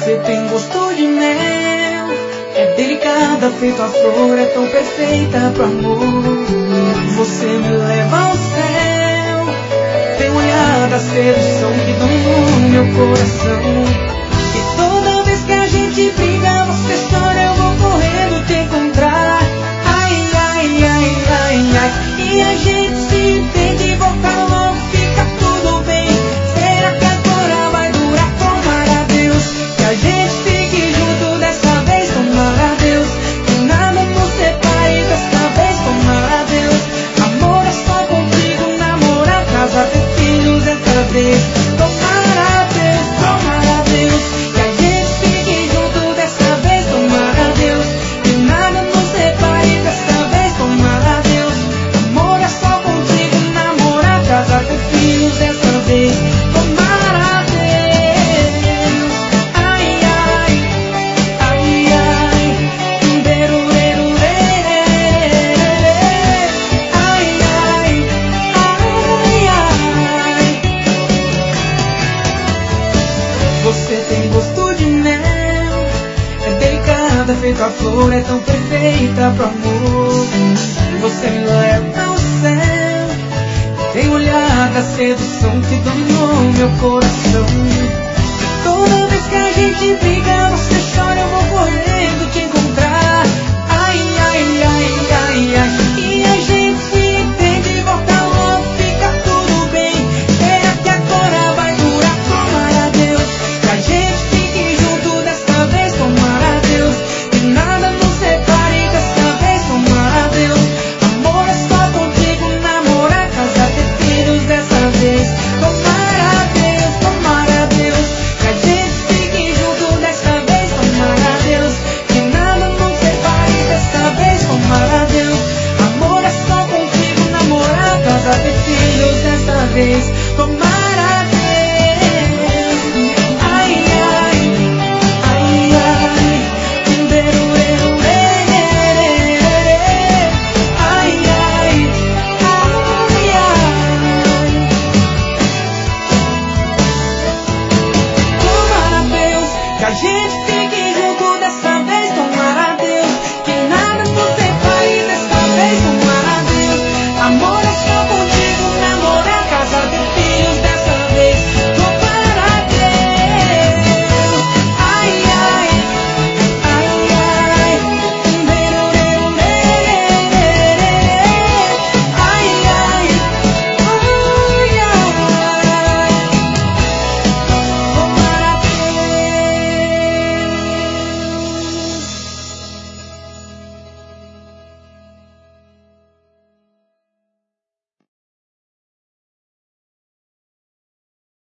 Você tem gosto de mel, é delicada, feito a flor, é tão perfeita pro amor. Você me leva ao céu, tem um olhar da sedução que domina meu coração. E toda vez que a gente briga, você chora, eu vou correndo te encontrar. Ai, ai, ai, ai, ai. E a gente se entende, volta logo, fica tudo bem. Será que agora vai durar? Tomara a Deus que a gente fique junto dessa vez. Tomara a Deus que nada nos separe dessa vez. Tomara a Deus, amor é só contigo, namorar, casar, ter filhos dessa vez. Tomara a Deus que a gente fique junto dessa vez. Tomara a Deus que nada nos separe dessa vez. Tomara a Deus, amor é só contigo, namorar, casar, ter filhos dessa vez. Tomara a Deus. Ai, ai, ai, ai, berurerurê. Ai, ai, ai, ai. Você tem gosto de mel, é delicada, feita a flor, é tão perfeita pro amor. Você me leva ao céu, tem um olhar da sedução que dominou meu coração. E toda vez que a gente briga, você chora, eu vou correndo te encontrar.